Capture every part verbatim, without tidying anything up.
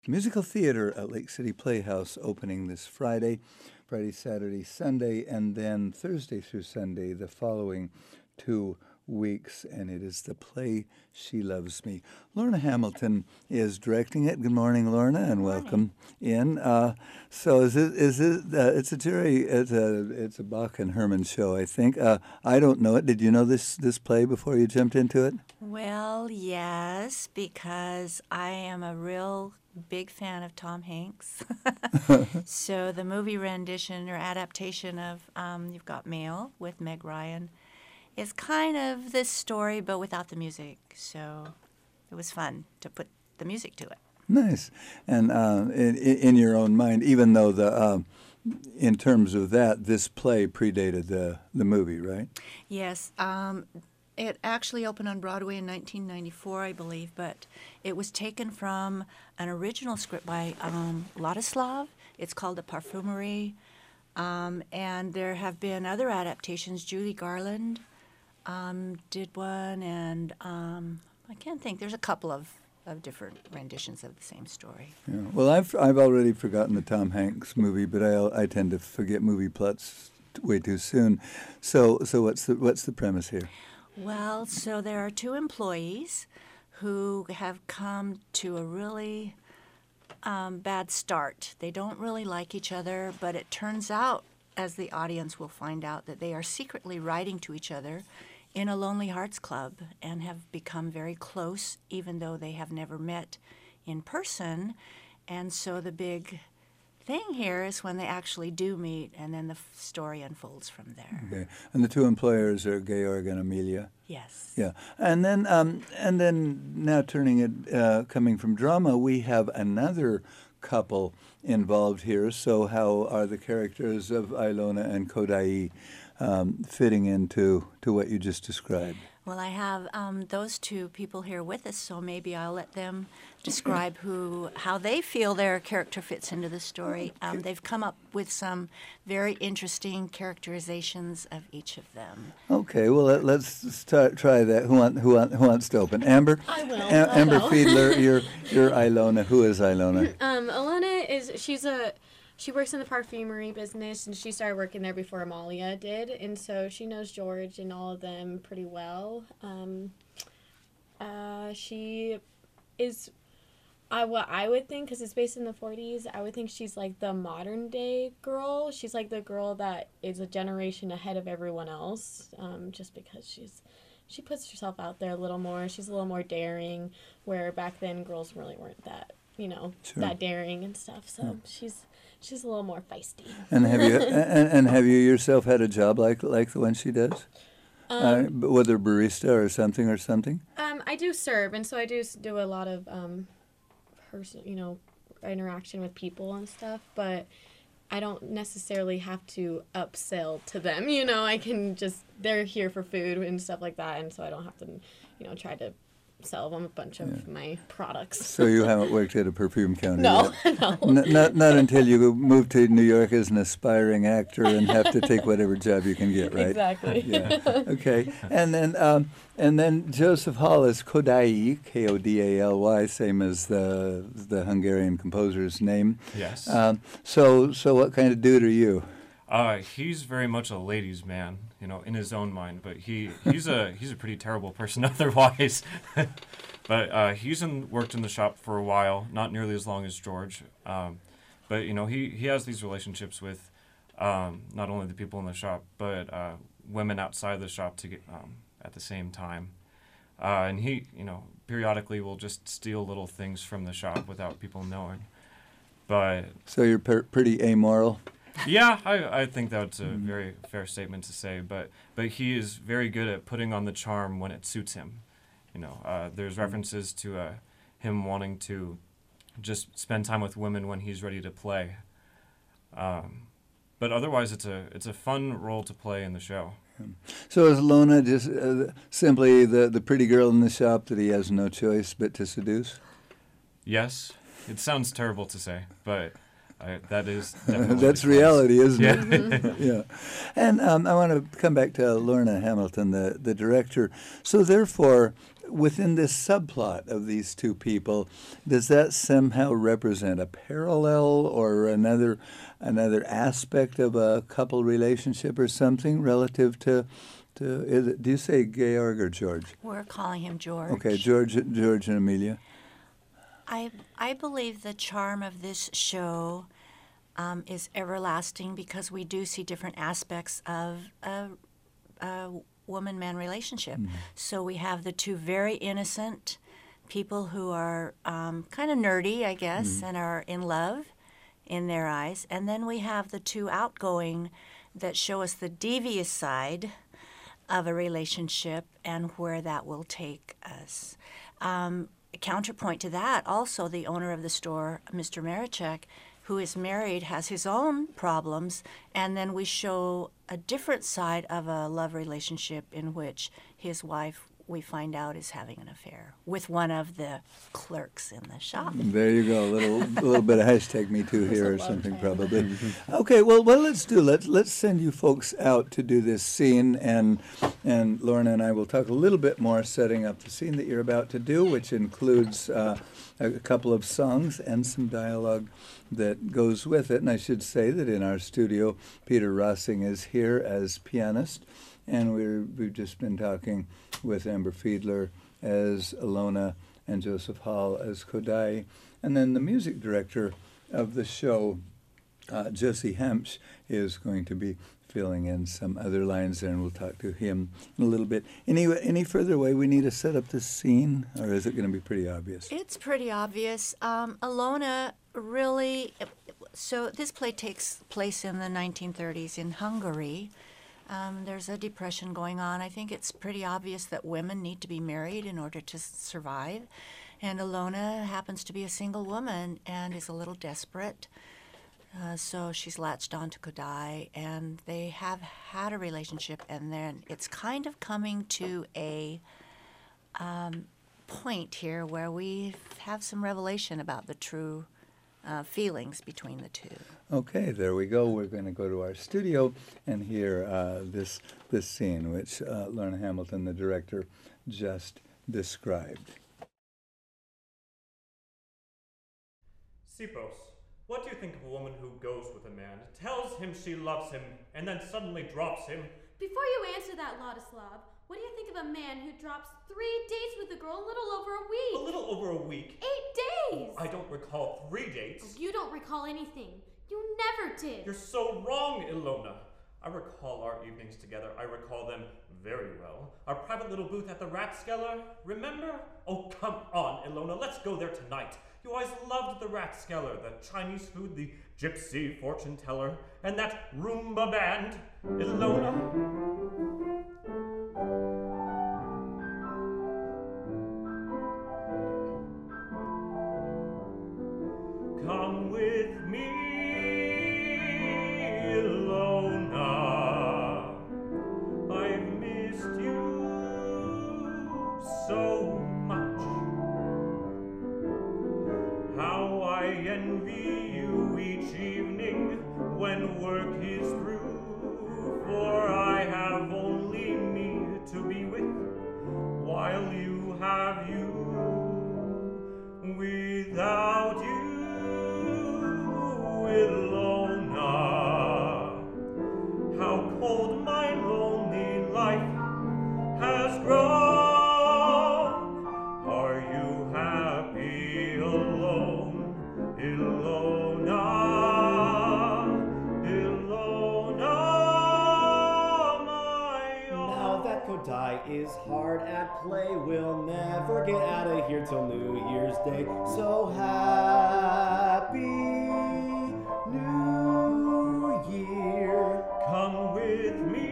Musical theater at Lake City Playhouse opening this Friday, Friday, Saturday, Sunday, and then Thursday through Sunday the following two weeks, and it is the play She Loves Me. Lorna Hamilton is directing it. Good morning, Lorna, and welcome in. Uh, so is it, is it, uh, it's a Jerry, it's a, it's a Bach and Herman show, I think. Uh, I don't know it. Did you know this, this play before you jumped into it? Well, yes, because I am a real big fan of Tom Hanks. So the movie rendition or adaptation of um, You've Got Mail with Meg Ryan is kind of this story, but without the music. So it was fun to put the music to it. Nice. And uh, in, in your own mind, even though the uh, in terms of that, this play predated the, the movie, right? Yes. Um, it actually opened on Broadway in nineteen ninety-four, I believe, but it was taken from an original script by um, Ladislav. It's called The Parfumerie. Um, and there have been other adaptations. Julie Garland um, did one, and um, I can't think. There's a couple of, of different renditions of the same story. Yeah. Well, I've I've already forgotten the Tom Hanks movie, but I I tend to forget movie plots way too soon. So so what's the what's the premise here? Well, so there are two employees who have come to a really um, bad start. They don't really like each other, but it turns out, as the audience will find out, that they are secretly writing to each other in a Lonely Hearts Club and have become very close, even though they have never met in person. And so the big thing here is when they actually do meet, and then the f- story unfolds from there. Okay. And the two employers are Georg and Amelia. Yes. Yeah, and then um, and then now turning it uh, coming from drama, we have another couple involved here. So how are the characters of Ilona and Kodai um, fitting into to what you just described? Well, I have um, those two people here with us, so maybe I'll let them describe who, how they feel their character fits into the story. Um, they've come up with some very interesting characterizations of each of them. Okay, well let, let's start, try that. Who, want, who, want, who wants to open? Amber. I will. A- I'll Amber go. Fiedler, you're you're Ilona. Who is Ilona? Um, Alana is she's a she works in the perfumery business, and she started working there before Amalia did, and so she knows George and all of them pretty well. Um, uh, she is, I what I would think, because it's based in the forties, I would think she's like the modern day girl. She's like the girl that is a generation ahead of everyone else, um, just because she's she puts herself out there a little more. She's a little more daring, where back then girls really weren't that, you know, Sure. that daring and stuff. So she's she's a little more feisty. And have you and, and have you yourself had a job like like the one she does? Uh, Um, b- whether barista or something or something? um, I do serve, and so I do s- do a lot of um, person, you know, interaction with people and stuff. But I don't necessarily have to upsell to them. You know, I can just they're here for food and stuff like that, and so I don't have to, you know, try to sell them a bunch of my products. So you haven't worked at a perfume counter No, yet? no. N- not not until you move to New York as an aspiring actor and have to take whatever job you can get, right? Exactly. Yeah. Okay. And then um, and then Joseph Hall is Kodai, K O D A L Y, same as the the Hungarian composer's name. Yes. Um, so so what kind of dude are you? Uh, he's very much a ladies' man, you know, in his own mind. But he, he's a he's a pretty terrible person otherwise. But uh, he's in, worked in the shop for a while, not nearly as long as George. Um, but you know, he, he has these relationships with um, not only the people in the shop, but uh, women outside the shop to get um, at the same time. Uh, and he, you know, periodically will just steal little things from the shop without people knowing. But So you're per- pretty amoral. yeah, I, I think that's a very fair statement to say, but but he is very good at putting on the charm when it suits him. You know, uh, there's references to uh, him wanting to just spend time with women when he's ready to play. Um, but otherwise, it's a it's a fun role to play in the show. So is Lona just uh, simply the, the pretty girl in the shop that he has no choice but to seduce? Yes, it sounds terrible to say, but I, that is definitely That's the case. reality, isn't Yeah. it? Yeah. And um, I want to come back to Lorna Hamilton, the, the director. So therefore, within this subplot of these two people, does that somehow represent a parallel or another another aspect of a couple relationship or something relative to, to is it, do you say Georg or George? We're calling him George. Okay, George, George and Amelia. I I believe the charm of this show um, is everlasting because we do see different aspects of a, a woman-man relationship. So we have the two very innocent people who are um, kind of nerdy, I guess, and are in love in their eyes, and then we have the two outgoing that show us the devious side of a relationship and where that will take us. Um, counterpoint to that, also the owner of the store, Mister Marichek, who is married, has his own problems, and then we show a different side of a love relationship in which his wife, we find out, is having an affair with one of the clerks in the shop. There you go, a little, a little bit of hashtag Me Too here or something probably. Okay, well, what let's do, let's let's send you folks out to do this scene, and and Lorna and I will talk a little bit more setting up the scene that you're about to do, which includes uh, a couple of songs and some dialogue that goes with it. And I should say that in our studio, Peter Rossing is here as pianist, and we're, we've just been talking with Amber Fiedler as Ilona and Joseph Hall as Kodai. And then the music director of the show, uh, Jesse Hempsch, is going to be filling in some other lines, and we'll talk to him in a little bit. Any, any further way we need to set up this scene, or is it going to be pretty obvious? It's pretty obvious. Um, Ilona really, so this play takes place in the nineteen thirties in Hungary. Um, there's a depression going on. I think it's pretty obvious that women need to be married in order to s- survive. And Ilona happens to be a single woman and is a little desperate. Uh, so she's latched on to Kodai, and they have had a relationship, and then it's kind of coming to a um, point here where we have some revelation about the true uh, feelings between the two. Okay, there we go. We're going to go to our studio and hear uh, this this scene, which uh, Lorna Hamilton, the director, just described. Sipos, what do you think of a woman who goes with a man, tells him she loves him, and then suddenly drops him? Before you answer that, Ladislav, what do you think of a man who drops three dates with a girl a little over a A week? little over a week. Eight days! I don't recall three dates. You don't recall anything. You never did. You're so wrong, Ilona. I recall our evenings together. I recall them very well. Our private little booth at the Ratskeller, remember? Oh, come on, Ilona, let's go there tonight. You always loved the Ratskeller, the Chinese food, the gypsy fortune teller, and that Roomba band. Ilona? Come with me, Ilona. I've missed you so much. How I envy you each evening when work is through, for I have only me to be with, while you have you. Without you, Ilona, how cold my lonely life has grown. Are you happy alone, Ilona? Ilona, my own. Now that Kodai is hard at play, we'll never get out of here till New Year's Day. So happy New Year. Come with me,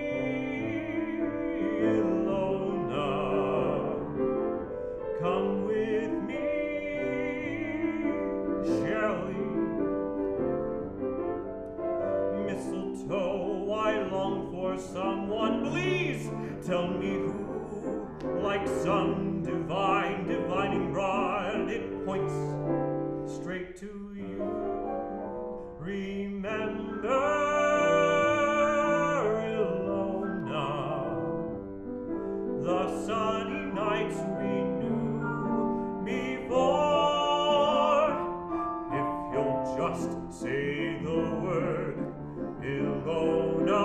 Ilona. Come with me, Shelley. Mistletoe, I long for someone. Please tell me who. Like some divine, divining rod, it points straight to you. Remember, Ilona, the sunny nights we knew before. If you'll just say the word, Ilona,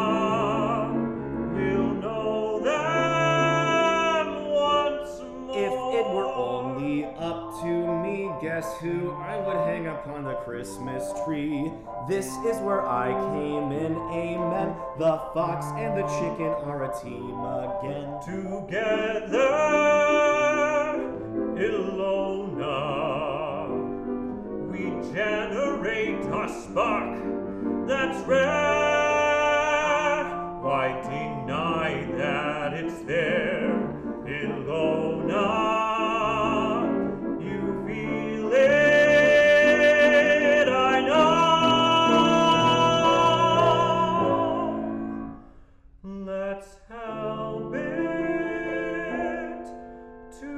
we'll know them once more. If it were only up to me, guess who I would hang upon the Christmas tree? This is where I came in, amen. The fox and the chicken are a team again. Together, Ilona, we generate a spark that's rare. Why deny that it's there, Ilona? You feel it, I know. Let's help it to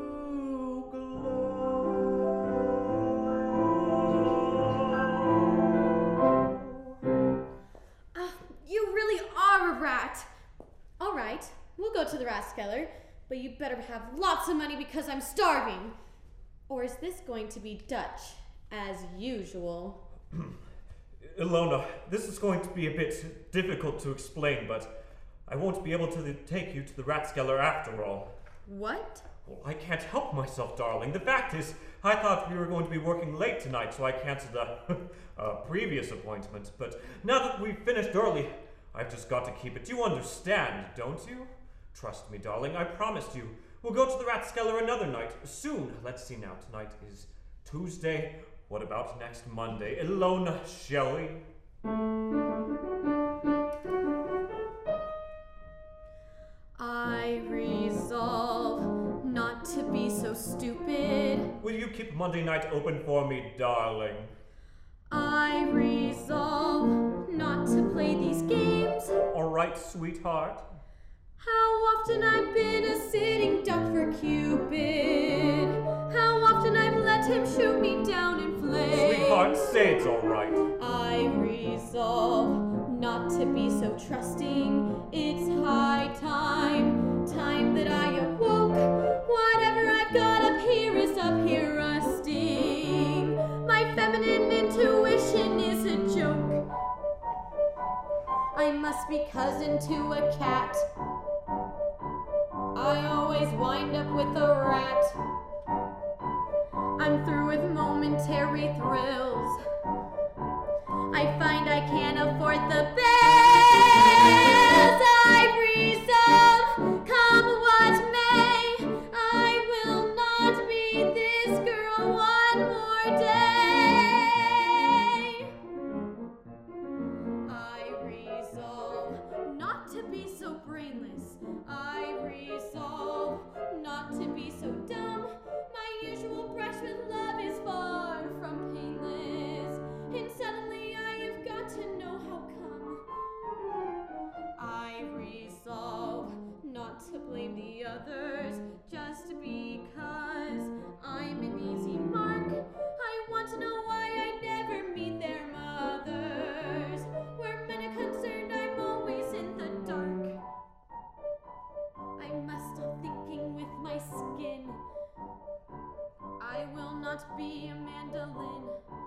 glow. Uh, you really are a rat. All right, we'll go to the Rathskeller, but you better have lots of money because I'm starving. Or is this going to be Dutch, as usual? Ilona, this is going to be a bit difficult to explain, but I won't be able to take you to the Rathskeller after all. What? Well, I can't help myself, darling. The fact is, I thought we were going to be working late tonight, so I canceled a, a previous appointment. But now that we've finished early, I've just got to keep it. You understand, don't you? Trust me, darling, I promised you. We'll go to the Rathskeller another night, soon. Let's see now, tonight is Tuesday. What about next Monday? Ilona, shall we? I resolve not to be so stupid. Will you keep Monday night open for me, darling? I resolve not to play these games. All right, sweetheart. How often I've been a sitting duck for Cupid. How often I've let him shoot me down in flames. Sweetheart, say it's all right. I resolve not to be so trusting. It's high time, time that I awoke. Whatever I've got up here is up here rusting. My feminine intuition is a joke. I must be cousin to a cat. I always wind up with a rat. I'm through with momentary thrills. I find I can't afford the bills. I resolve, come what may, I will not be this girl one more day. I resolve not to be so brainless. I resolve not to be so dumb. My usual brush with love is far from painless. And suddenly I have got to know how come. I resolve not to blame the others just because I'm an easy mark. I want to know why I never meet their mothers. Where men are concerned, I'm always in the dark. I must stop thinking with my skin. I will not be a mandolin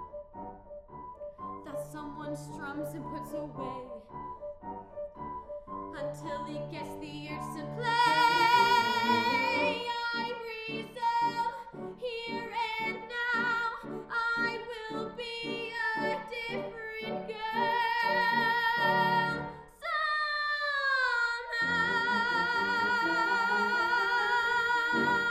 that someone strums and puts away until he gets the urge to play. I resolve here and now I will be a different girl somehow.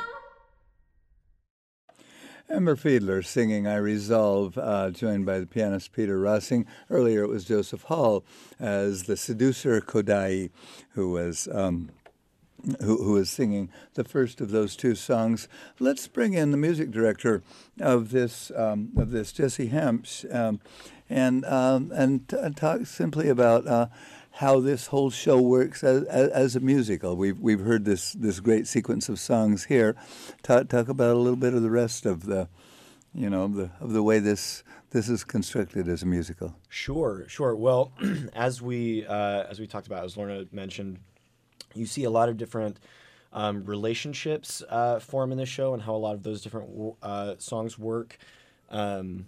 Amber Fiedler singing I Resolve, uh, joined by the pianist Peter Rossing. Earlier it was Joseph Hall as the seducer Kodai, who was um, who, who was singing the first of those two songs. Let's bring in the music director of this um, of this, Jesse Hampsch, um, and um, and t- talk simply about uh, how this whole show works as, as, as a musical. We've we've heard this this great sequence of songs here. Talk talk about a little bit of the rest of the you know, of the of the way this this is constructed as a musical. Sure, sure. Well, as we uh, as we talked about, as Lorna mentioned, you see a lot of different um, relationships uh, form in the show, and how a lot of those different uh, songs work um,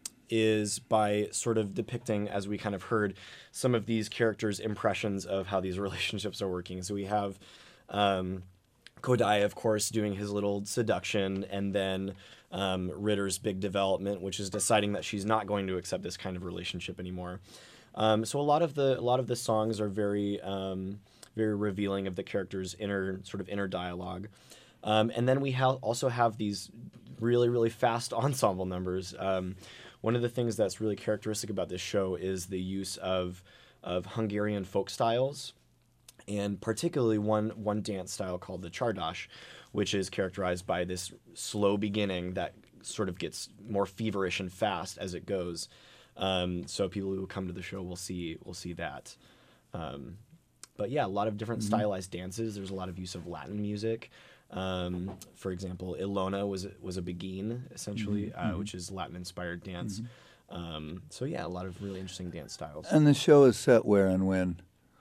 is by sort of depicting, as we kind of heard, some of these characters' impressions of how these relationships are working. So we have um, Kodai, of course, doing his little seduction, and then um, Ritter's big development, which is deciding that she's not going to accept this kind of relationship anymore. Um, so a lot of the a lot of the songs are very um, very revealing of the characters' inner sort of inner dialogue. Um, and then we ha- also have these really really fast ensemble numbers. Um, one of the things that's really characteristic about this show is the use of of Hungarian folk styles, and particularly one one dance style called the Csardas, which is characterized by this slow beginning that sort of gets more feverish and fast as it goes. Um, so people who come to the show will see will see that. Um, but yeah, a lot of different Mm-hmm. stylized dances. There's a lot of use of Latin music. Um, for example, Ilona was was a Begin, essentially, Mm-hmm. uh, which is Latin-inspired dance. Um, so yeah, a lot of really interesting dance styles. And the show is set where and when?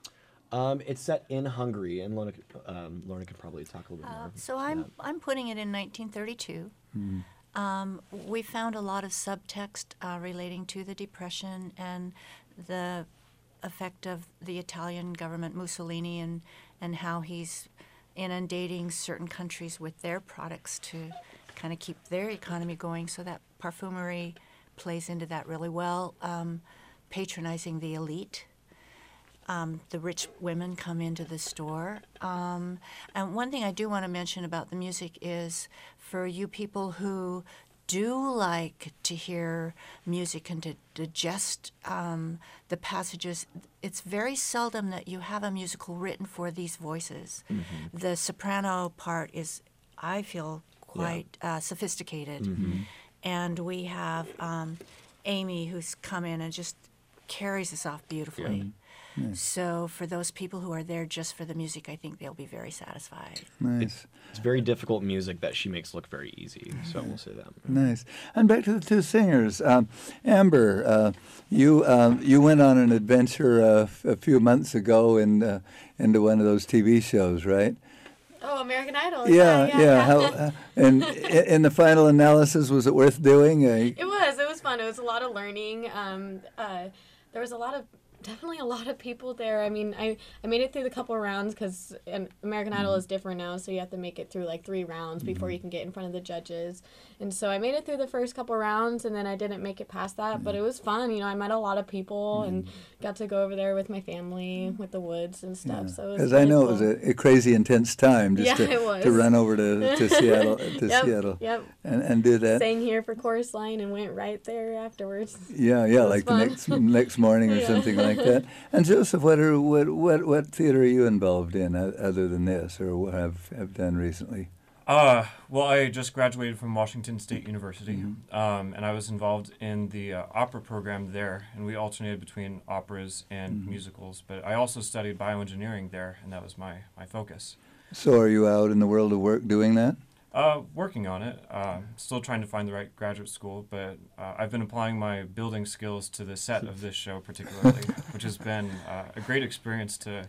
Um, it's set in Hungary, and Lorna, um, Lorna could probably talk a little bit Uh, more. so I'm I'm putting it in nineteen thirty-two. Um, we found a lot of subtext uh, relating to the Depression and the effect of the Italian government, Mussolini, and and how he's inundating certain countries with their products to kind of keep their economy going. So that perfumery plays into that really well, um, patronizing the elite. Um, the rich women come into the store. Um, and one thing I do want to mention about the music is for you people who do like to hear music and to digest um, the passages, it's very seldom that you have a musical written for these voices. The soprano part is, I feel, quite uh, sophisticated. And we have um, Amy, who's come in and just carries us off beautifully. So for those people who are there just for the music, I think they'll be very satisfied. Nice. It's very difficult music that she makes look very easy, so we'll say that. Nice. And back to the two singers. Um, Amber, uh, you um, you went on an adventure uh, f- a few months ago in, uh, into one of those T V shows, right? Oh, American Idol. Yeah, yeah. yeah. How, uh, and i- in the final analysis, was it worth doing? Uh, It was. It was fun. It was a lot of learning. Um, uh, there was a lot of, definitely a lot of people there. I mean, I, I made it through the couple of rounds because American Idol is different now, so you have to make it through like three rounds before you can get in front of the judges. And so I made it through the first couple rounds, and then I didn't make it past that. But it was fun. You know, I met a lot of people and got to go over there with my family, with the Woods and stuff. So it was Because I really know cool. it was a, a crazy intense time just Yeah, to, it was. to run over to, to Seattle to Yep, Seattle yep. and, and do that. Sang here for chorus line and went right there afterwards. Yeah, yeah, was like fun. the next next morning or Yeah. something like that. And Joseph, what are what what what theater are you involved in uh, other than this, or what have have done recently? Uh, well, I just graduated from Washington State University, um, and I was involved in the uh, opera program there, and we alternated between operas and musicals. But I also studied bioengineering there, and that was my, my focus. So, are you out in the world of work doing that? Uh, working on it, uh, still trying to find the right graduate school, but uh, I've been applying my building skills to the set of this show particularly, which has been uh, a great experience to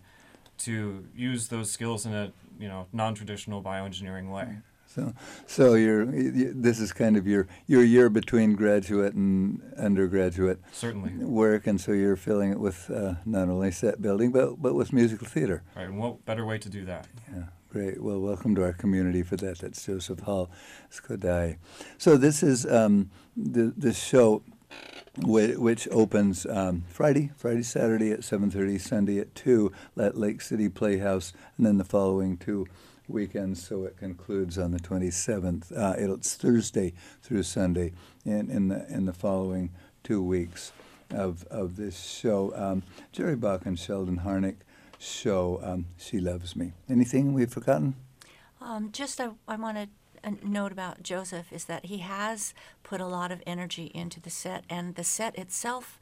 to use those skills in a you know non-traditional bioengineering way. So, so you're you, this is kind of your your year between graduate and undergraduate Certainly. work, and so you're filling it with uh, not only set building but but with musical theater. Right, and what better way to do that? Yeah, great. Well, welcome to our community for that. That's Joseph Hall Skodai. So this is um, the this show, whi- which opens um, Friday, Friday, Saturday at seven thirty, Sunday at two at Lake City Playhouse, and then the following two weekends. So it concludes on the twenty-seventh. Uh, it's Thursday through Sunday in, in the in the following two weeks of of this show. Um, Jerry Bach and Sheldon Harnick show um, She Loves Me. Anything we've forgotten? Um, just I, I want to a note about Joseph is that he has put a lot of energy into the set, and the set itself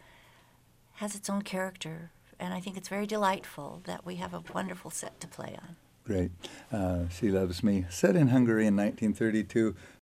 has its own character, and I think it's very delightful that we have a wonderful set to play on. Great. Uh, She Loves Me. Set in Hungary in nineteen thirty-two